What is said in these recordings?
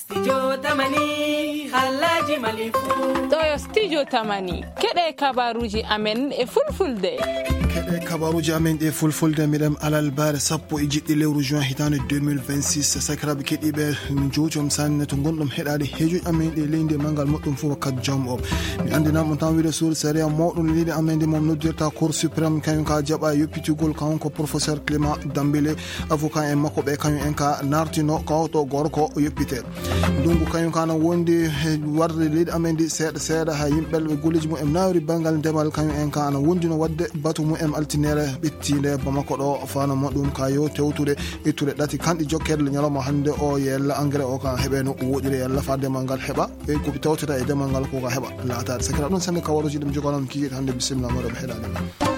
Studio Tamani Halaji Malifu Toyo Studio Tamani Kede kabaruji amen e fulfulde Kede kabaruji amen e fulfulde midam alal bare sappo e jiddi lewru juin hitande 2026 sakrabe kedibe njootum sanne to gondom hedade heju amen de lende mangal moddum fu wakkat jam o mi andina mon tan wiide sur séria modum lide amen de mom noddirta cour suprême kanyum ka jaba yoppitugol kanko professeur Clément Dambélé avocat en makko be kanyum en ka nartino kawto gorko yoppite dungu kanyum kana wonde warde leydi amen di seeda ha yimbel be golleji mu em nawri bangal demal kanyum en kana wondino wadde batu mu em altinere bettinde Bamako do fana modum kayo tewtude ettude dati kandi jokkede nyaloma hande o yella engrais o kan hebeno wodire yalla fade mangal heba e ko tawtata e demangal ko ka heba laata sekra don samé kawaroji dum jogonon kigi hande bismillah mo do hedade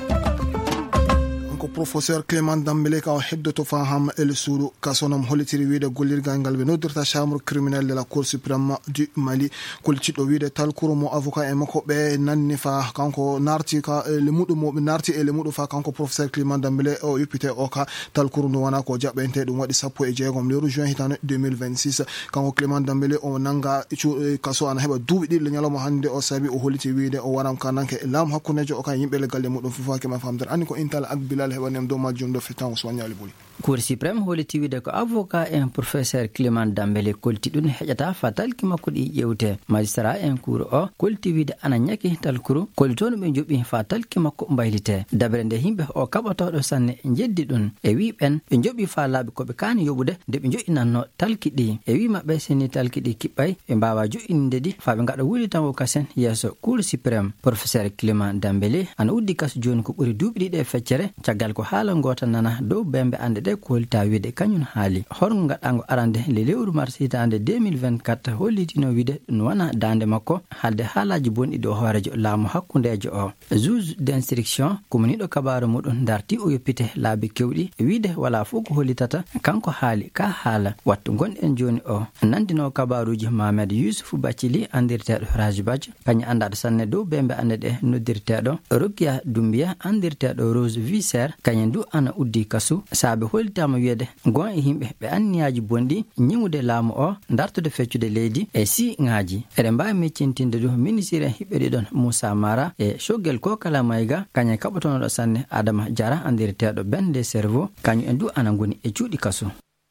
professeur Clément Dambélé ka heddoto faham el suru kasonam holitiri wiide gollirgal ngal be noddirta chambre criminelle de la cour suprême du Mali kolcido wiide talkuro mo avocat e makko be nanni fa kanko narti ka le mudum mo narti e le mudu fa kanko professeur Clément Dambélé o yupite o ka talkuro no wana ko jabbente dum wadi sappo e jeegom lewru juin hitane 2026 kanko Clément Dambélé o nanga kaso ana heba duubi dil nyaloma hande o sabi o holiti wiide o waram kananke lam hakkunejo o ka yimbe le galle mudum fufaake ma famdar ani ko intal ak bilal nem do majjum do fetan soñali boli Cour suprême holiti wiide ko avocat en professeur Clément Dambélé kolti dun hejata fatal ki makko di yewte magistrat en cour o kolti wiide ana nyaki talkuru kolton be jobi fatal ki makko mbaylite dabrende himbe o kabato do sanne jeddi dun e wi ben be jobi fa laabi ko be kan yobude de be joinanno talkidi e wi mabbe seni talkidi kibay e bawa joinde di fa be ngada wuli tan o kasen yeso Cour suprême professeur Clément Dambélé ana uddi kas joni ko buri duubi de feccere tagal ko haala ngota nana do bembe ande de kolta wiide kanyun haali horngo ngadango arande le lewru mars hitande 2024 hollitino wiide no wana dande makko halde haalaji bondi do horejo laamu hakkundejo o juge d'instruction komonido kabaru mudon darti o yoppite laabi kewdi wiide wala fuko hollitata kanko haali ka haala wattu gonden joni o nandino kabaruji Mohamed Yusuf Bacili andirtedo Rajbaj kany andado sanne do bembe ande de noddirtedo Rukia Doumbia andirtedo Rose Visser kanyendu ana uddi kasu saabe holtama wiede gon e himbe be anniyaaji bondi nyimude laamu o dartude feccude leydi e si ngaaji ede mbaa meccintinde do ministre hibbe don Moussa Mara e shogel ko kala mayga kanya kabotono do sanne Adama Jara andirtedo bende cerveau kanyu endu ana ngoni e cuudi kasu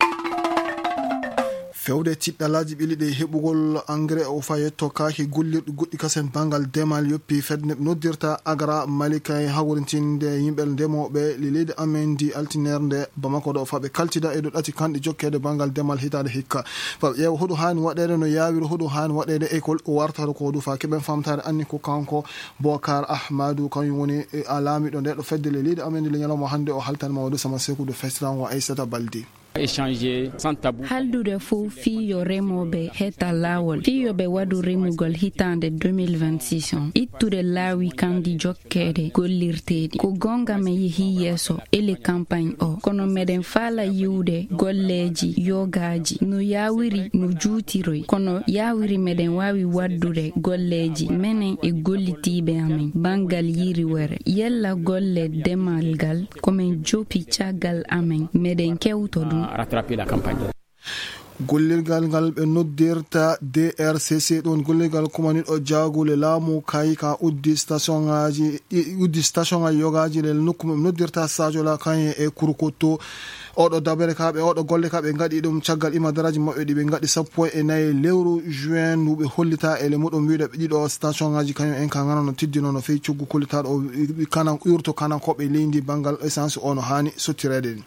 fewde tiddalaji bilide hebugol engrais o fayetto kaaki gullirdu guddi kasen bangal demal yoppi fedne noddirta agra malika e hawrintinde yimbel demobe lilede amendi altinerde Bamako do fabe kaltida e do dati kandi jokkede bangal demal hitade hikka fa yew hodo han wadede no yawir hodo han wadede école o wartaro ko du fa keben famtare anni ko kanko Bokar Ahmadou kan woni alami do do fedde lilede amendi le nyalamo hande o haltan mawdo sama seku do festival wa Aissata Baldi échanger sans tabou haldude fu fiyo remobe heta lawol fiyo be wadu remugol hitande 2026 ittude lawi kandi jokkede gollirtedi ko gonga me yehi yeso ele campagne o kono meden fala yiwde golleji yogaji no yawiri no juutiroy kono yawiri meden wawi waddude golleji menen e gollitibe amen bangal yiri were yella golle demalgal komen jopi cagal amen meden kewto dum rattraper la campagne. gollirgal ngal be noddirta DRCC don gollirgal komani o jagule laamu kayika uddi station ngaji yogaji le nokkum noddirta sajo la kanye e kurkoto odo dabere kabe odo golle kabe ngadi dum caggal ima daraji mabbe di be ngadi sappo e nay lewru juin nube hollita e le mudum wiide be dido station ngaji kanyo en ka ngana no tiddino no fey cuggu kollita do kanan urto kanan ko be lendi bangal essence ono hani sotirede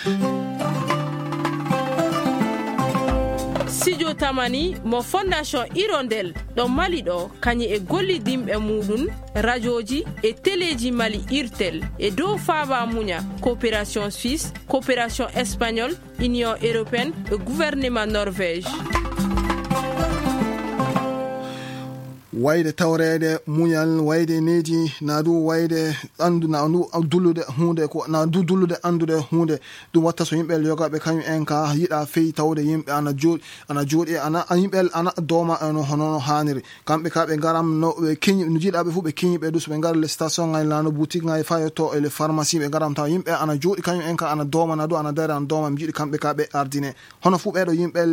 Studio Tamani mo fondation Hirondelle do Mali do kanye e golli dimbe mudun radioji e teleji Mali Irtel e do faba munya coopération suisse coopération espagnole union européenne et gouvernement norvège wayde tawrede munyal wayde neji nadu wayde andu na andu dulude hunde ko na du dulude andude hunde dum watta so yimbe yogabe kanyum en ka yida fey tawde yimbe ana jodi ana yimbe ana doma no hono haniri kambe kabe garam no be kinyi no jidabe fu be kinyi be dus be ngar le station ngai lano boutique ngai fayoto e le pharmacie be garam taw yimbe ana jodi kanyum en ka ana doma na do ana dara an doma mjidi kambe kabe ardine hono fu be do yimbe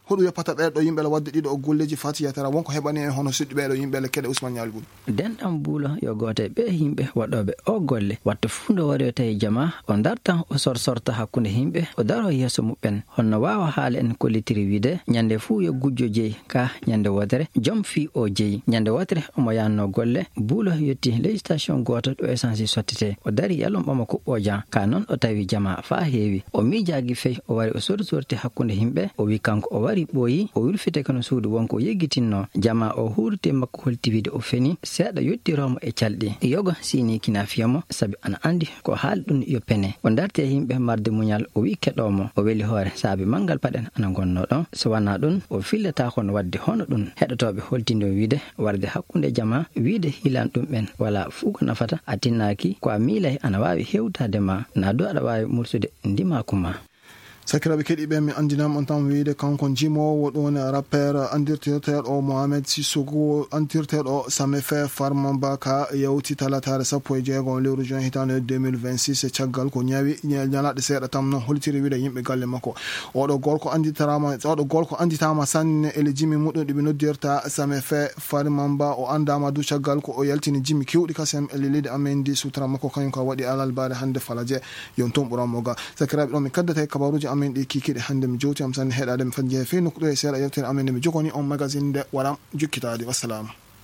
hoɗum yeppata ɓeɗo yimɓe wadde ɗiɗo o golleji fati yatara wonko heɓani en hono suɗɗi ɓeɗo yimɓe keɗe Ousmane Ñalgoum denɗam buulo yo gote ɓe yimɓe waɗoɓe o golle watto fuu nde waɗo tawi jama o dartan o sorta hakkunde yimɓe o daro yeeso muɓɓen honno wawa haala en kollitiri wiide ñande fuu yo gujjo jeeyi ka ñande wodere joom fi o jeeyi ñande wotere omo yanno golle buulo yetti législation goto ɗo essence sottete o dari yalom ɓama kuɓɓo jan ka noon o tawi jama fa heewi o miijagi fey o wari o sorti hakkunde yimɓe o wi kanko o wari ɓooyi o wilfite kono suudu wonko o yeggitinno jama o hurte makko holtiwide o feni seeɗa yettiromo e calɗi yogo sini kina fiyamo saabi ana andi ko haali ɗum yo pene o darte yimɓe marde muñal o wi keɗomo o weli hoore saabi manggal paɗen ana gonno ɗon so wana ɗum o fillata kono wadde hono ɗum heɗotoɓe holtinde o wiide warde hakkunde jama wiide hilan ɗum ɓen wala fuu ko nafata a tinnaki ko a miilay ana wawi hewtade ma na do aɗa wawi mursude ndimakuma sakiraɓe keɗiɓe mi andinama on tan wiide kanko jimowo ɗon rappeur andirteteɗo o Mohamed Sissoko andirteɗo Samefe Farma Baka yewti talatare 16 lewru juin hitande 2026 caggal ko ñawi ñalaɗe seeɗa tam noon holtiri wiide yimɓe galle makko oɗo golko anditama sanne ele jimmi muɗum ɗiɓe noddirta Samefe Farma Ba o andama du caggal ko o yaltini jimmi kewɗi kasem ele leydi amen ndi sutra makko kañum ka waɗi alalbare hande falaje yon ton ɓuranmo ga sakiraɓe ɗon mi kaddata kabaruji amen ɗi kikiɗe hande mi jowti am sanne heɗade mi fadje fe nokkuɗo e seeɗa yewtere amen nde mi jogoni on magazine nde waɗam jukkitade wassalamu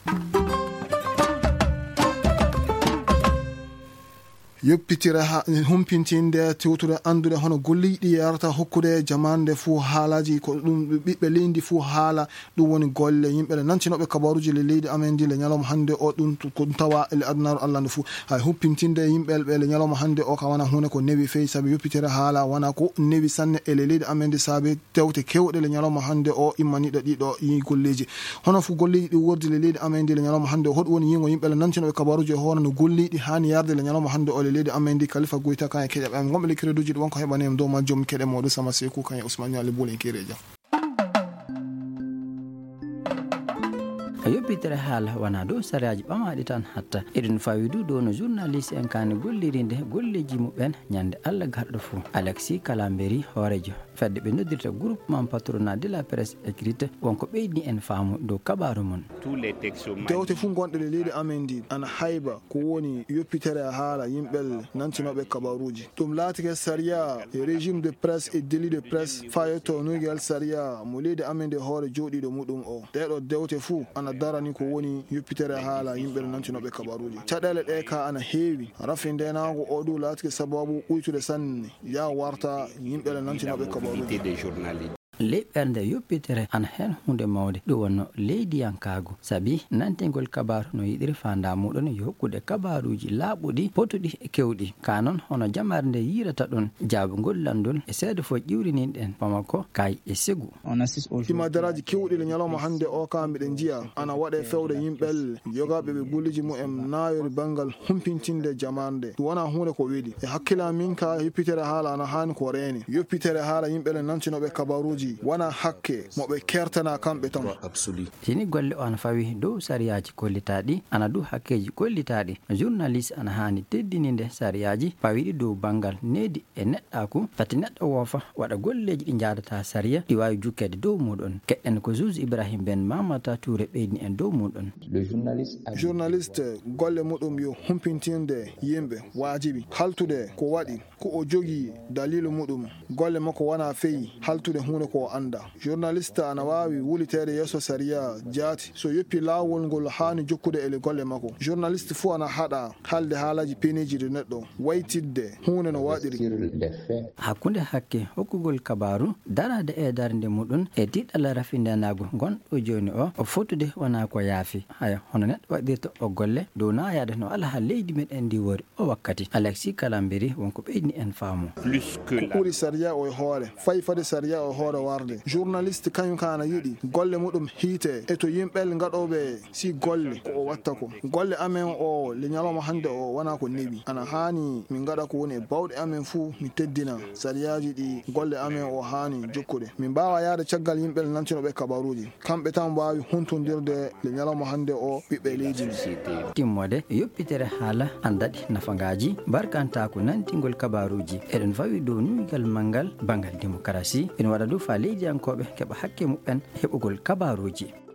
yoppitire humpintinde tewtude andude hono golliɗi yarata hokkude jamande fuu haalaji ko ɗum ɓiɓɓe leydi fuu haala ɗum woni golle yimɓe nancinoɓe kabaruji le leydi amen ndi le ñalawma hande o ɗum ko tawa ele adnaru allah nde fuu hay humpintinde yimɓe ɓe le ñalawma hande o ka wana hunde ko newi feyi saabi yoppitire haala wana ko newi sanne ele leydi amen ndi saabi tewte kewɗe le ñalawma hande o immaniɗo ɗiɗo yi golleji hono fuu golleji ɗi wordi le leydi amen ndi le ñalawma hande o hoɗum woni yingo yimɓe le nancinoɓe kabaruji e hono no golliɗi hani yarde le ñalawma hande o leydi amen ndi Khalifa Goita kan e keƴaɓe gomɓe le créduji ɗi wonko heɓaniyam dow majjum keɗe moɗo Sama Sekou kan e Ousmane Ñali Boul en kere jam yoppitere haala wona dow sariyaji ɓamaɗi tan hatta eɗen fawi du dow no journaliste en kani gollirinde golleji muɓen ñande Allah garɗo fou Alexis Kalamberi hoorejo fedde ɓe noddirta groupement patronat de la presse écrite wonko ɓeydi en faamu dow kabaru mon dewte fuu gonɗe le leydi amen ndi ana hayba ko woni yoppitere haala yimɓel nantinoɓe kabaruji ɗum laatike saria e régime de presse et délit de presse fayeto nugel saria mo leydi amen nde hoore jooɗiɗo muɗum o ɗeɗo dewte fuu ana darani ko woni yoppitere haala yimɓe nantinoɓe kabaruji caɗele ɗe ka ana heewi rafi ndenago o ɗum laatike sababu ɓuytude sanne ya warta yimɓe nantinoɓe kabaruji leɓɓerde yoppitere ana hen hunde mawde ɗum wonno leydiyankago saabi nantingol kabaru no yiɗiri fanda muɗon yo hokkude kabaruji laaɓuɗi potuɗi e kewɗi ka noon hono jamare nde yirata ɗon jaabugol landol e seeɗa fo ƴiwrininɗen pamako kay e segu himadaraji kewɗi le ñalawma hande o ka mbiɗen jiya ana waɗe fewde yimɓel yogaɓe ɓe golliji mumen nayori banggal humpintinde jamarde ɗum wona hunde ko weeli e hakkilla min ka yoppitere haala ana hani ko reeni yoppitere haala yimɓele nancinoɓe kabaruji wana hakke moɓe kertana kamɓe tan sini golle o ana fawi dow sariyaji kollitaɗi ana du hakkeji kollitaɗi journaliste ana hani teddininde sariyaji pawiɗi dow banggal needi e neɗɗaku tati neɗɗo woofa waɗa golleji ɗi jadata sariya ɗi wawi jukkede dow muɗon keɗɗen ko juge Ibrahim Ben Mamata Touré ɓeyni en dow muɗon journaliste golle muɗum yo humpintinde yimɓe wajibi haltude ko waɗi ko o jogui dalilu muɗum golle makko wana feyi haltude hunde ko anda journaliste ana wawi wulitede yesso saria jaati so yoppi lawol ngol hani jokkude ele golle makko journaliste fu ana haɗa halde haalaji peniji de neɗɗo waytidde hunde no waɗiri hakkunde hakke hokkugol kabaru darade e darde muɗum e tiɗɗala rafindenago gonɗo joni o fotude wona ko yaafi haya hono neɗɗo waɗirta o golle dow nayade no ala ha leydi meɗen ndi wori o wakkati Alexis Kalamberi wonko ɓeyni en faamu ko ɓuri saria o e hoore fayi fade saria o hoore warde journaliste kañum kana yiɗi golle muɗum hiite e to yimɓel gaɗoɓe si golle ko o watta ko golle amen o le ñalawma hande o wona ko newi ana hani min gaɗa ko woni e bawɗe amen fuu mi teddina sariyaji ɗi golle amen o hani jokkude min mbawa yaade caggal yimɓel nancinoɓe kabaruji kamɓe tan mbawi huntodirde le ñalawma hande o ɓiɓɓe leydi timmode yoppitere haala andaɗi nafagaji barkanta ko nantingol kabaruji eɗen fawi dow nuygal mangal bangal démocratie ene waɗa du leydiyankoɓe keɓa hakke muɓɓen heɓugol kabaruji.